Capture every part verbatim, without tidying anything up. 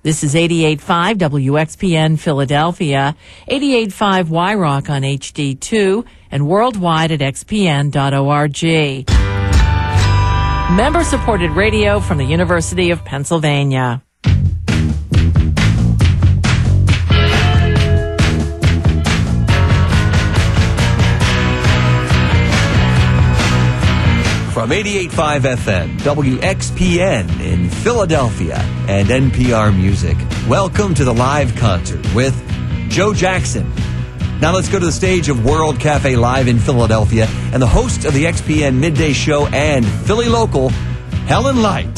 This is eighty-eight point five W X P N Philadelphia, eighty-eight point five Y Rock on H D two, and worldwide at x p n dot org. Member-supported radio from the University of Pennsylvania. From eighty-eight point five F M, W X P N in Philadelphia, and N P R Music. Welcome to the live concert with Joe Jackson. Now let's go to the stage of World Cafe Live in Philadelphia and the host of the X P N Midday Show and Philly local, Helen Light.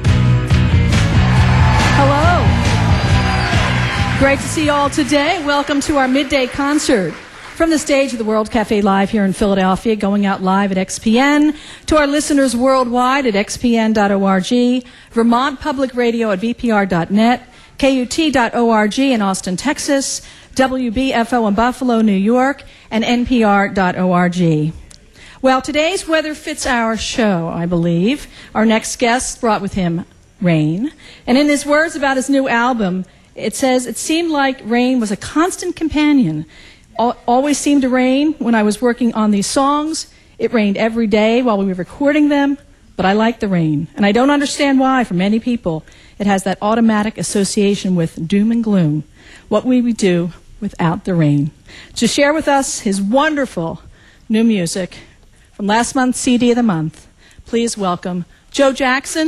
Hello. Great to see you all today. Welcome to our midday concert. From the stage of the World Cafe Live here in Philadelphia, going out live at X P N, to our listeners worldwide at x p n dot org, Vermont Public Radio at v p r dot net, k u t dot org in Austin, Texas, W B F O in Buffalo, New York, and n p r dot org. Well, today's weather fits our show, I believe. Our next guest brought with him rain. And in his words about his new album, it says, "It seemed like rain was a constant companion. Always seemed to rain when I was working on these songs. It rained every day while we were recording them, but I like the rain. And I don't understand why, for many people, it has that automatic association with doom and gloom. What would we do without the rain?" To share with us his wonderful new music from last month's C D of the month, please welcome Joe Jackson.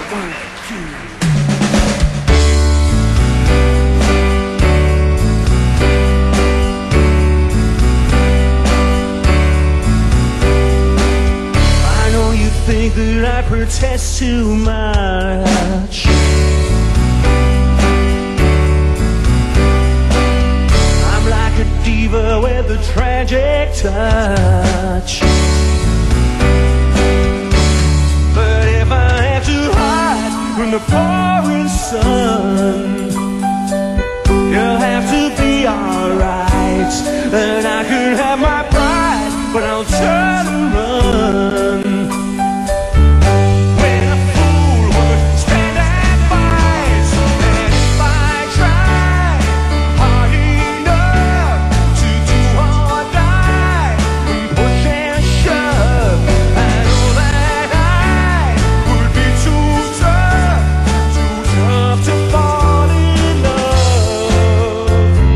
One, two. I know you think that I protest too much. I'm like a diva with a tragic touch. But if I have to hide from the pouring sun, you'll have to be alright. And I could have my pride, but I'll turn and run. When a fool would stand and fight, and if I try hard enough to do or die, push and shove, I know that I would be too tough, too tough to fall in love.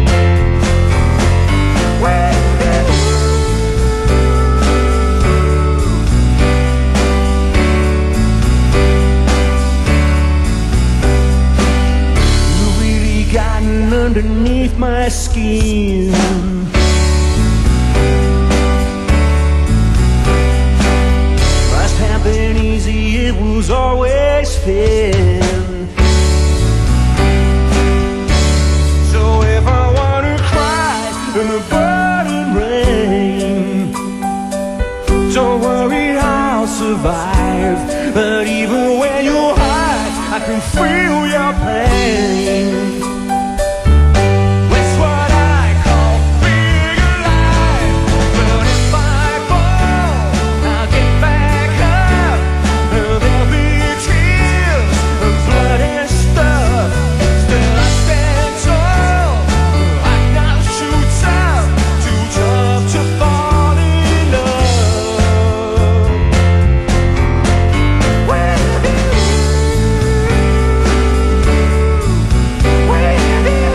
When you really gotten underneath my skin, must have been easy, it was always thin. So if I wanna cry in the burning rain, don't worry, I'll survive. But even when you hide, I can feel your pain. That's what I call being alive. But if I fall, I'll get back up. There'll be tears and blood and stuff. Still I stand tall. I'm not too tough, too tough to fall in love. With you, with you.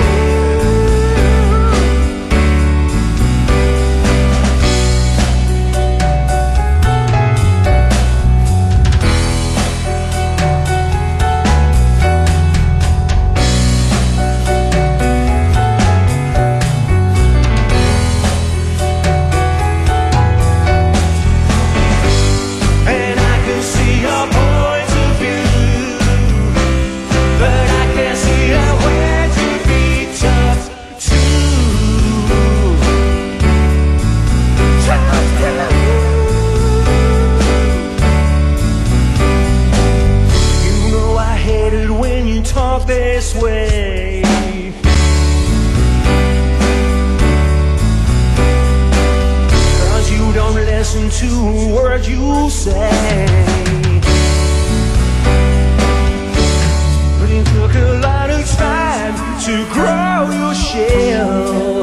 And I can see your point of view, but I can't see a way to be tough too. Tough too. You know I hate it when you talk this way. Cause you don't listen to a word you say. But it took a lot of time to grow your shell.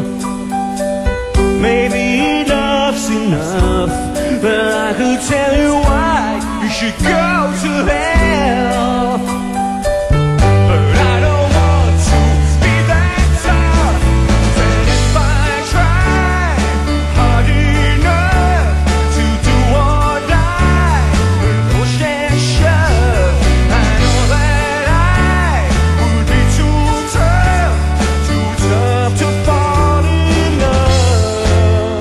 Maybe enough's enough, but I could tell you why you should go to hell. But I don't want to be that tough. And if I try hard enough to do or die, push and shove, I know that I would be too tough, too tough to fall in love.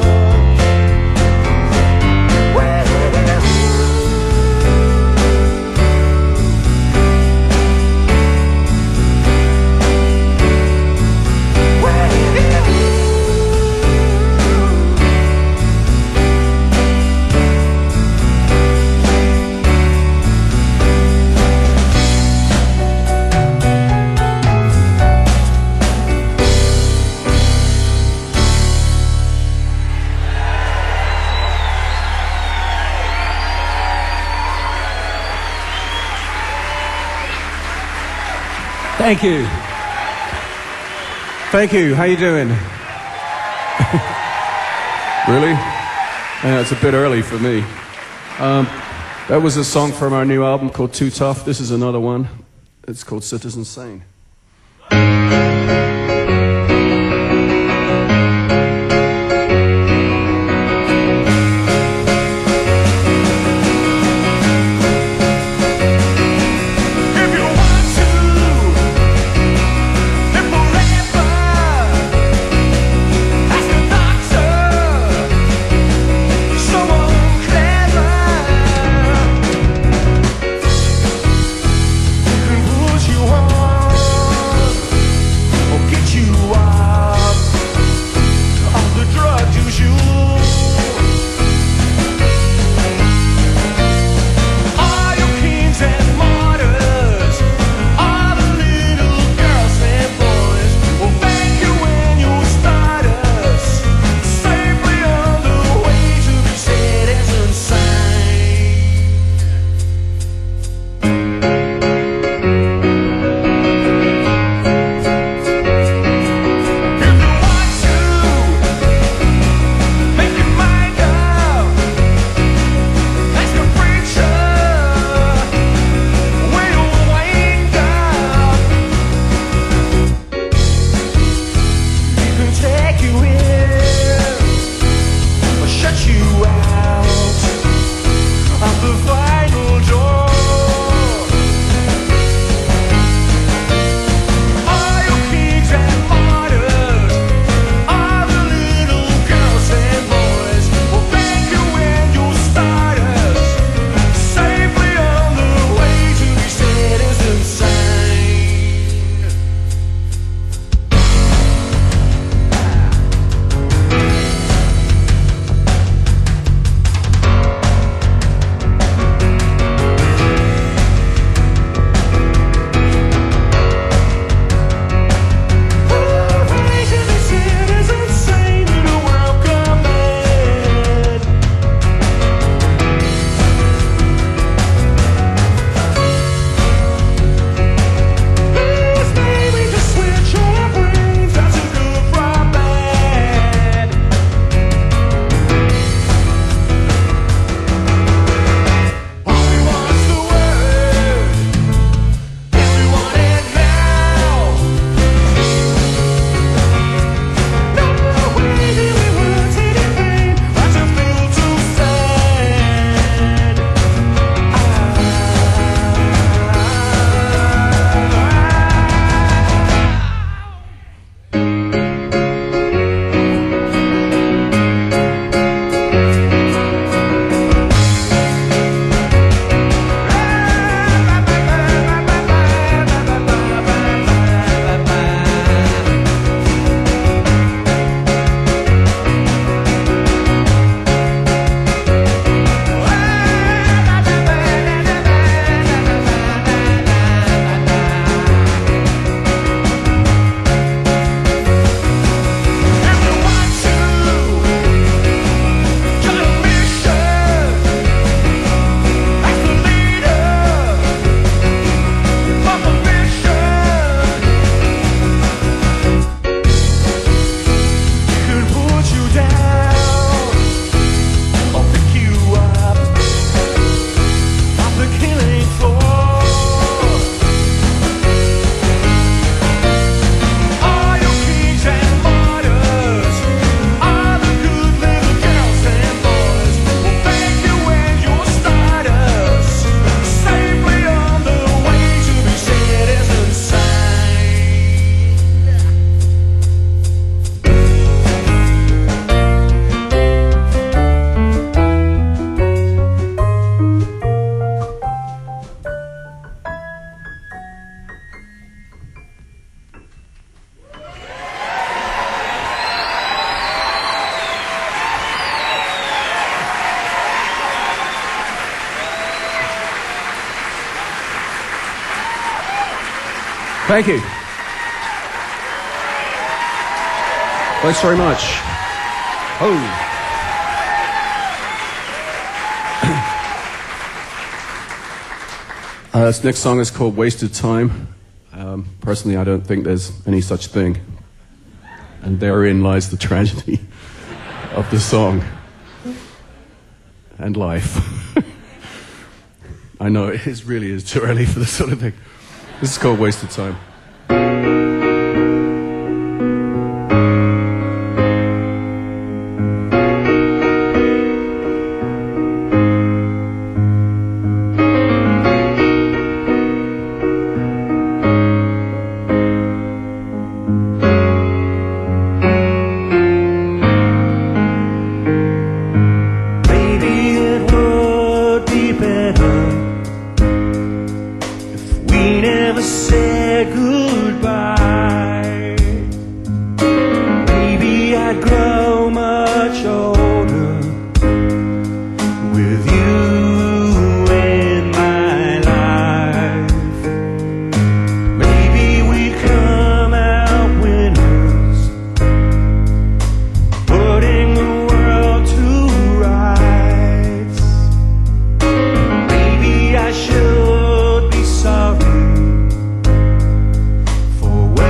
With you. Thank you. Thank you. How you doing? Really? Yeah, it's a bit early for me. Um, that was a song from our new album called Too Tough. This is another one. It's called Citizen Sane. Thank you. Thanks very much. Oh. Uh, this next song is called Wasted Time. Um, personally, I don't think there's any such thing. And therein lies the tragedy of the song. And life. I know, it is really is too early for this sort of thing. This is called Wasted Time. For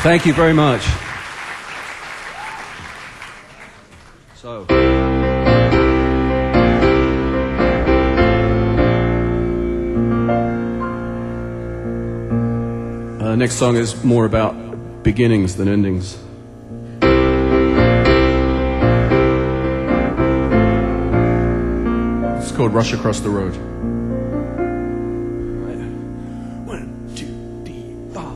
Thank you very much. So. Uh, next song is more about beginnings than endings. It's called Rush Across the Road. One, two, three, four.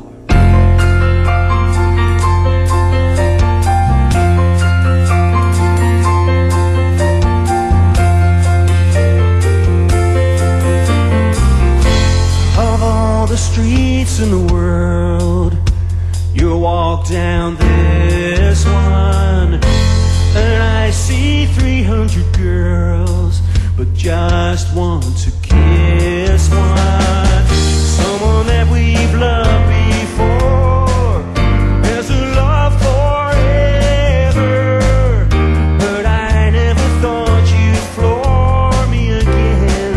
Of all the streets in the world, you walk down this one, and I see three hundred girls, but just want to kiss one. Someone that we've loved before. There's a love forever, but I never thought you'd floor me again.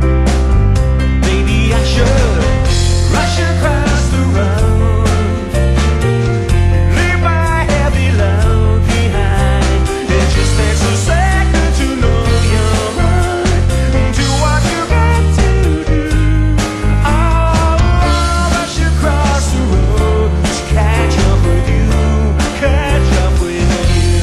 Maybe I should rush across the road, leave my heavy load behind. It just takes a second to know you're mine, do what you got to do. I'll rush across the road to catch up with you, catch up with you.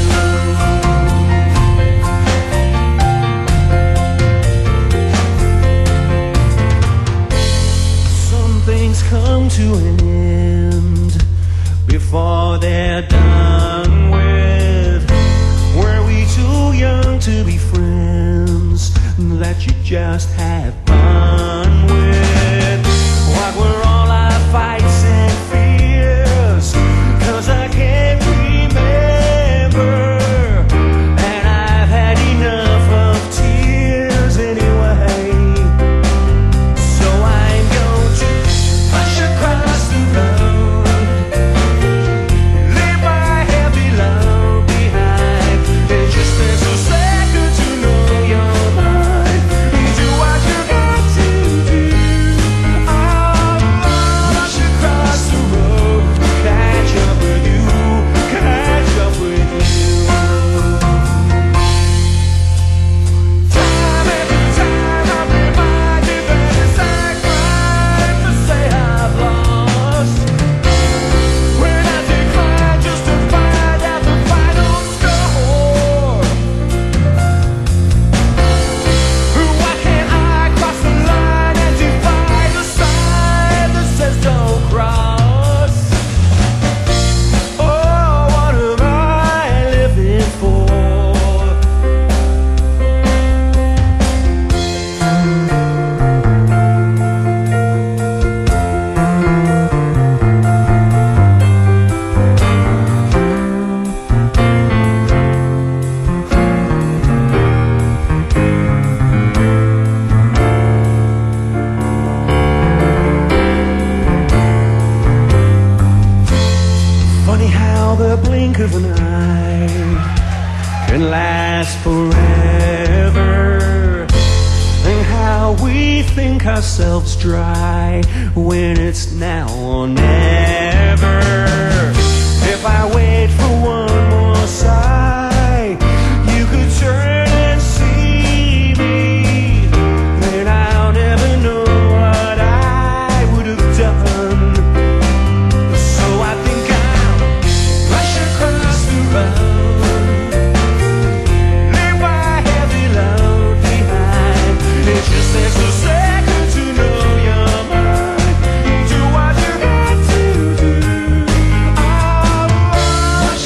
Some things come to an end before they're done with. Were we too young to be friends that you just have fun with? What were all our fights and fears? 'Cause I can't remember, and I've had enough of tears anyway. So I'm going to rush across the road, leave my heavy load behind. It just takes a second to know you're mine, do what you got to do. I'll rush across the road, catch up with you, catch up with you. Time after time I'm reminded that it's not right to say I've lost, when I decline just to find out the final score. Why can't I cross the line and defy the sign that says don't cross? Oh, what am I living for? Funny how the blink of an eye can last forever, and how we think ourselves dry when it's now or never. If I wait for one more sigh, you could turn and see me, then I'll never know what I would have done. So I think I'll rush across the road, leave my heavy load behind. It just takes a second to know you're mine, do what you got to do. I'll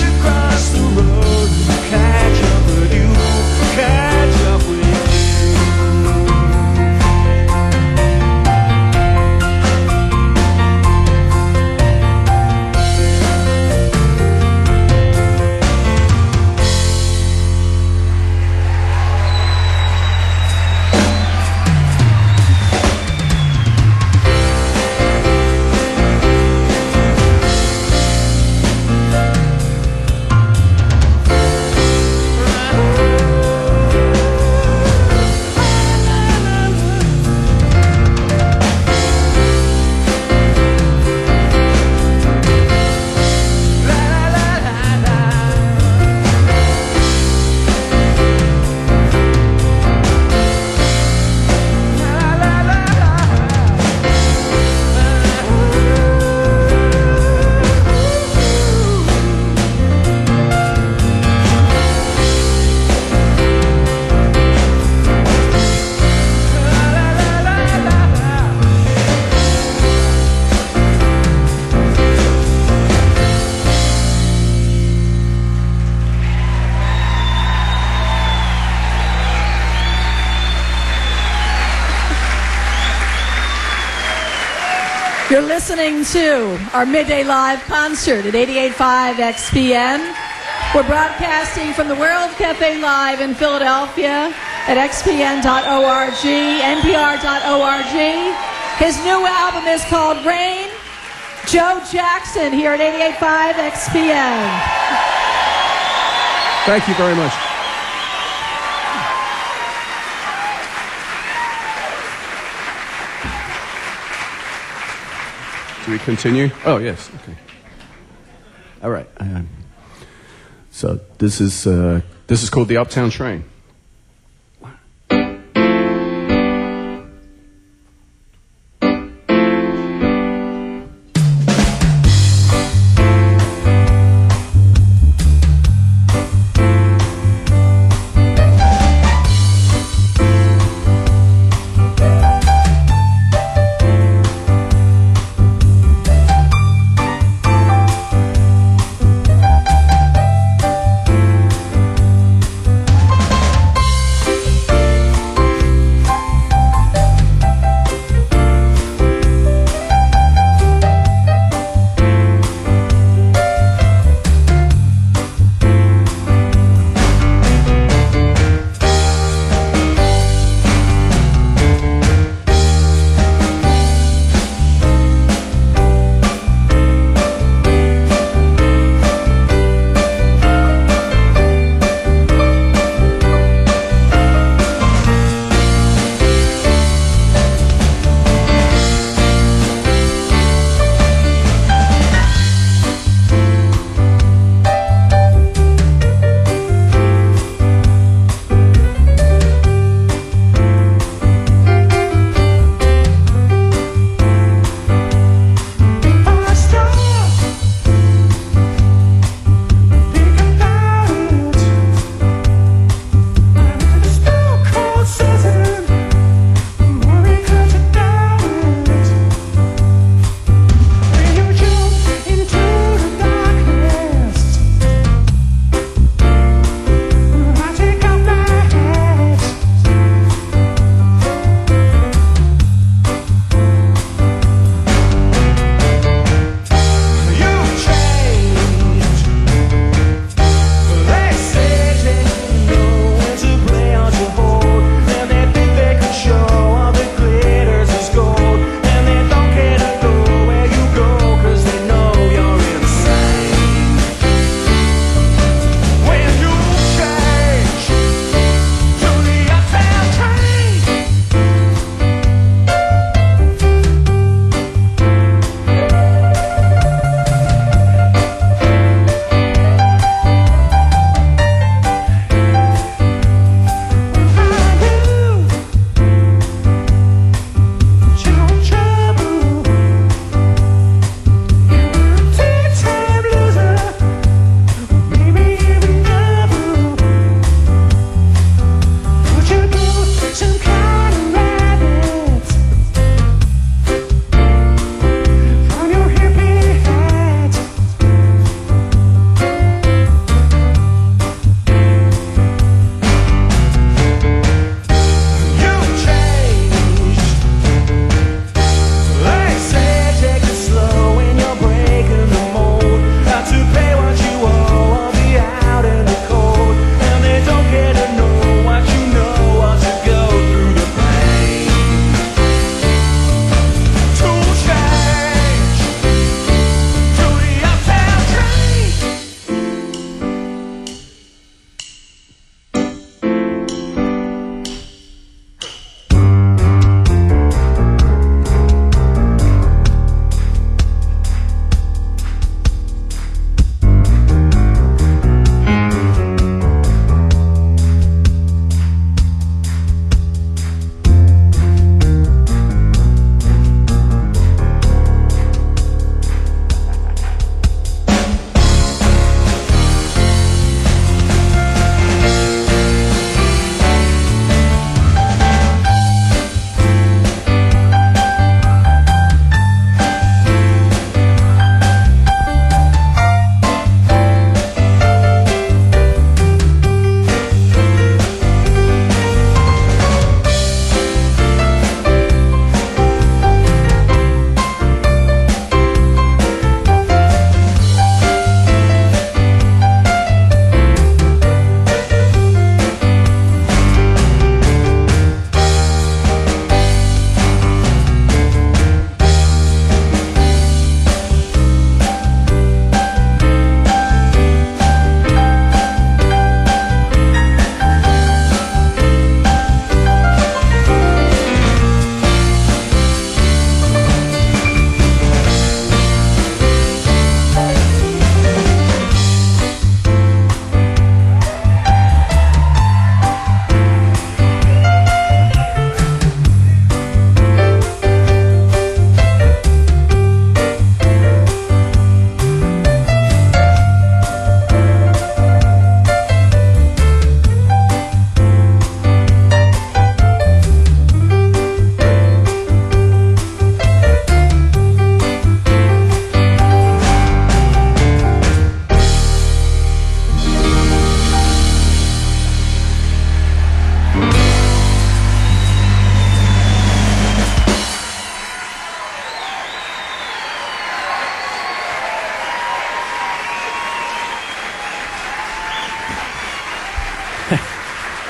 You're listening to our Midday Live concert at eighty-eight point five X P N. We're broadcasting from the World Cafe Live in Philadelphia at x p n dot org, n p r dot org. His new album is called Rain. Joe Jackson here at eighty-eight point five X P N. Thank you very much. Do we continue? Oh, yes. Okay. All right. Um, so this is uh, this is called the Uptown Train.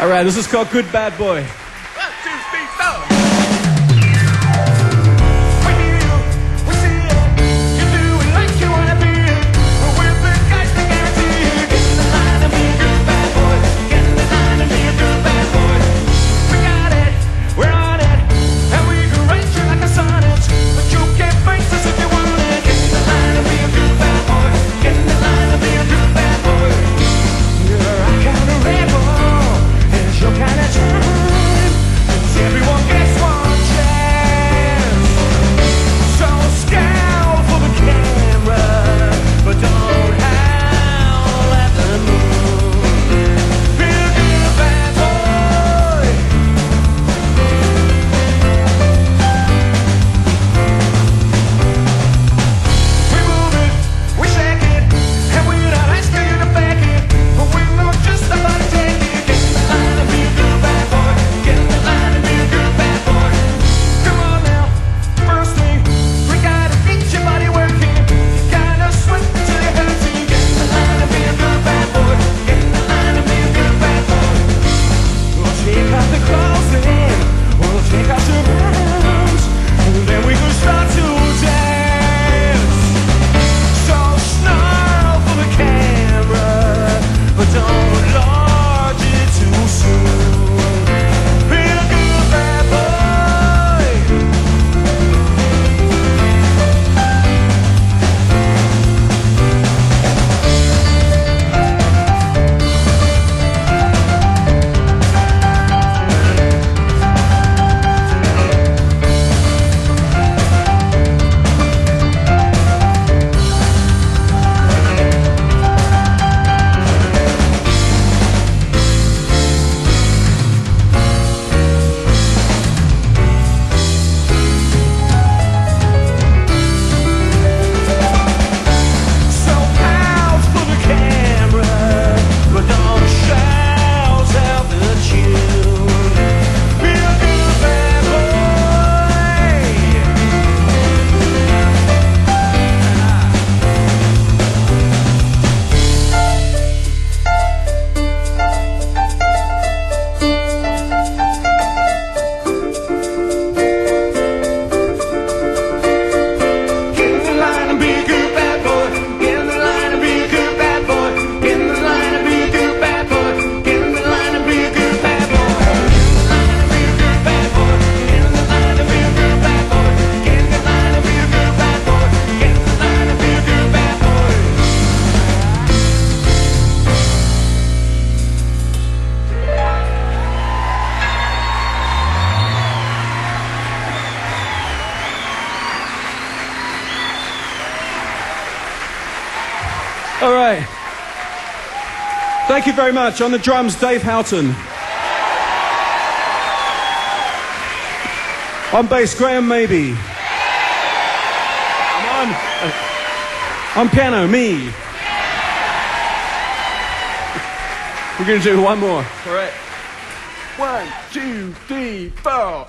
All right, this is called Good Bad Boy. All right. Thank you very much. On the drums, Dave Houghton. On bass, Graham Maybe. On, uh, on piano, me. We're going to do one more. All right. One, two, three, four.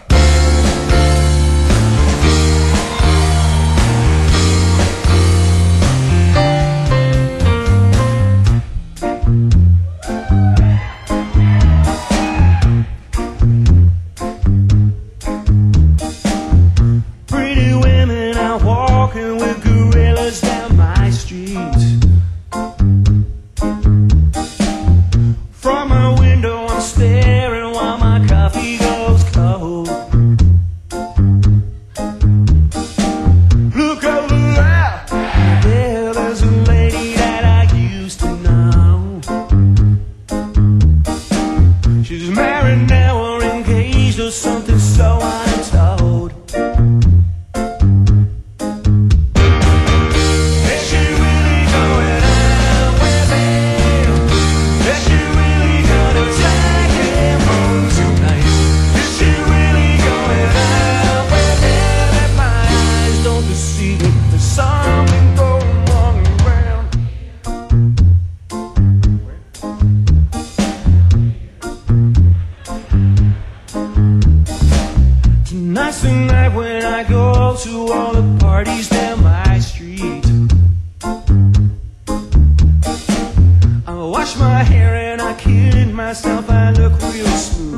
My hair and I not kidding myself, I look real smooth.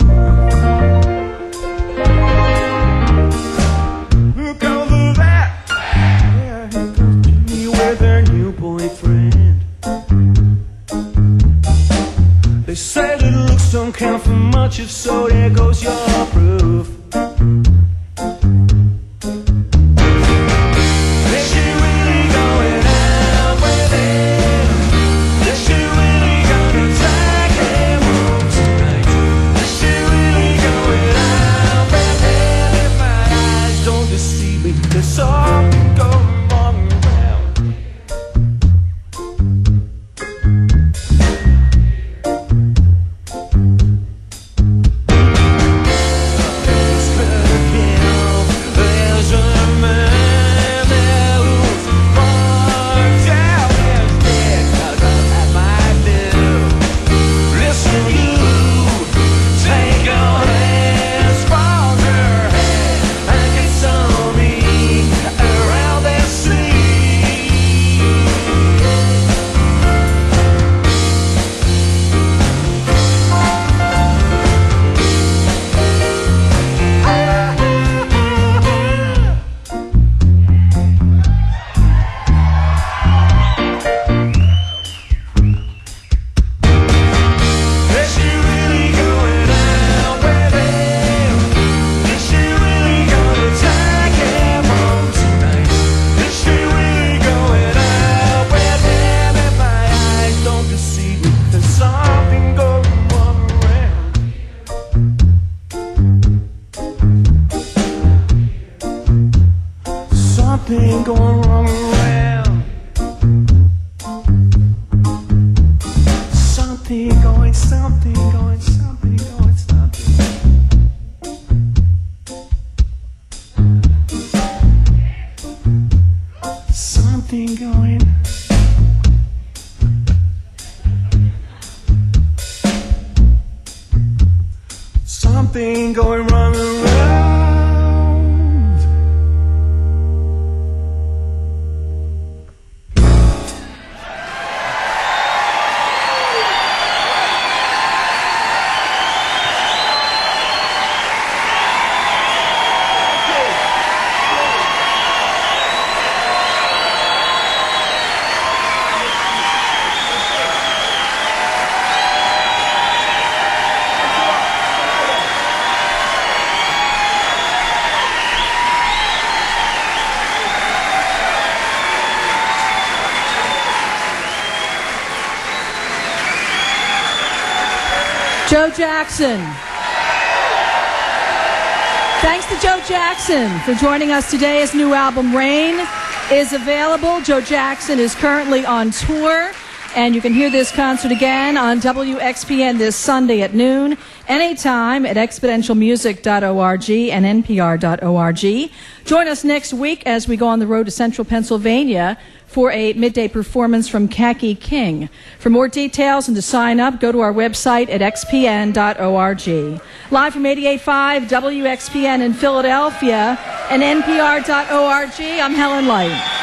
Look over that. Yeah, here goes Jimmy with her new boyfriend. They say that looks don't count for much, if so, there goes your proof. Is she really going out with him? Is she really gonna take him home tonight? Is she really going out with him? If my eyes don't deceive me, there's something going wrong around. It's gonna kill. There's a man there who's marked out as dead. Cause I might live. Listen, you take your hands from her head and console me around their sleeve. Is she really going out with him? Is she really gonna take him home tonight? Is she really going out with him? If my eyes don't deceive me, there's something going wrong around. Something going wrong around. Something going, something going, something going, something. Something going. Something going wrong around. Joe Jackson. Thanks to Joe Jackson for joining us today. His new album, Rain, is available. Joe Jackson is currently on tour, and you can hear this concert again on W X P N this Sunday at noon, anytime at exponential music dot org and N P R dot org. Join us next week as we go on the road to central Pennsylvania for a midday performance from Khaki King. For more details and to sign up, go to our website at X P N dot org. Live from eighty-eight point five W X P N in Philadelphia and N P R dot org, I'm Helen Light.